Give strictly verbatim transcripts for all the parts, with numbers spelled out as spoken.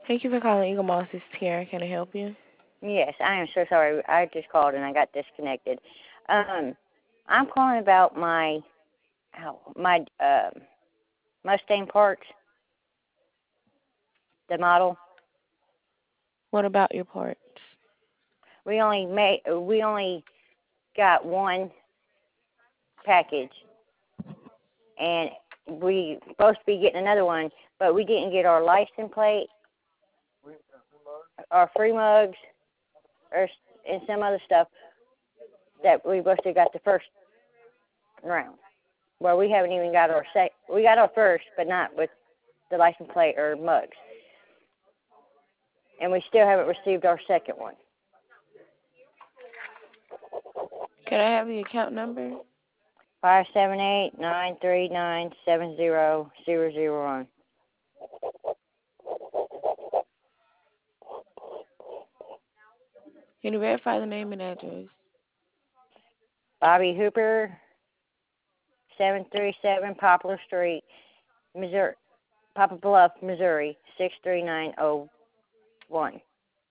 Thank you for calling Eagle Moss. This is Tiara. Can I help you? Yes, I am so sorry. I just called and I got disconnected. Um, I'm calling about my my uh, Mustang parts, the model. What about your parts? We only made we only got one package, and we supposed to be getting another one, but we didn't get our license plate, our free mugs, or and some other stuff that we supposed to got the first round. Well, we haven't even got our sec. We got our first, but not with the license plate or mugs, and we still haven't received our second one. Can I have the account number? Five seven eight nine three nine seven zero zero zero one. Can you verify the name and address? Bobby Hooper, seven three seven Poplar Street, Missouri, Poplar Bluff, Missouri, six three nine zero one.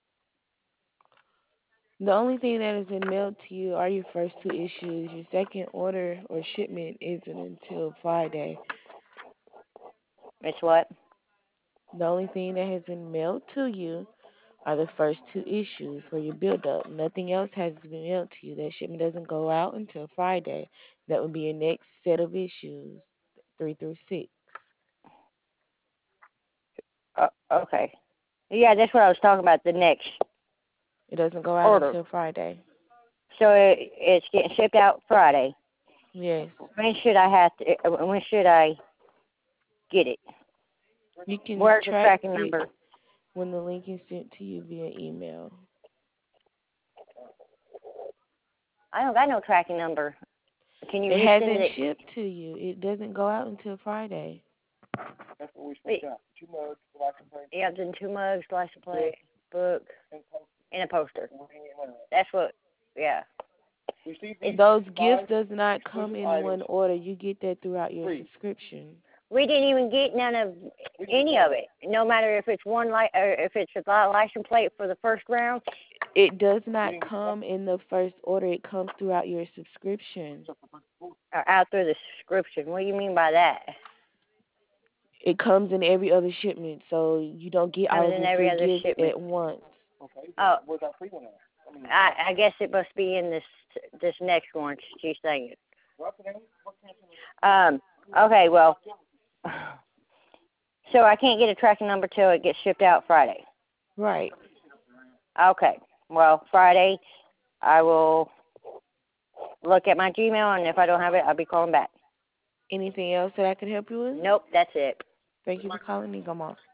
The only thing that has been mailed to you are your first two issues. Your second order or shipment isn't until Friday. It's what? The only thing that has been mailed to you are the first two issues for your build-up. Nothing else has been mailed to you. That shipment doesn't go out until Friday. That would be your next set of issues, three through six. Uh, okay. Yeah, that's what I was talking about. The next It doesn't go out order. until Friday. So it, it's getting shipped out Friday. Yes. When should I have to? When should I get it? You can Where's the track tracking it number? when the link is sent to you via email. I don't got no tracking number. Can you It resend hasn't it? shipped to you. It doesn't go out until Friday. That's what we spoke out. Two mugs, license plate. Yeah, then two mugs, license plate, book, and a poster. That's what. Yeah. Those gifts does not come in one order. You get that throughout your subscription. We didn't even get none of any of it. No matter if it's one li- or if it's a license plate for the first round. It does not come in the first order. It comes throughout your subscription. Or out through the subscription. What do you mean by that? It comes in every other shipment, so you don't get all of your free gifts at once. Oh, I, I guess it must be in this this next one. She's saying. Um. Okay. Well. So I can't get a tracking number till it gets shipped out Friday. Right. Okay. Well, Friday, I will look at my Gmail, and if I don't have it, I'll be calling back. Anything else that I can help you with? Nope, that's it. Thank you for calling me. Come on.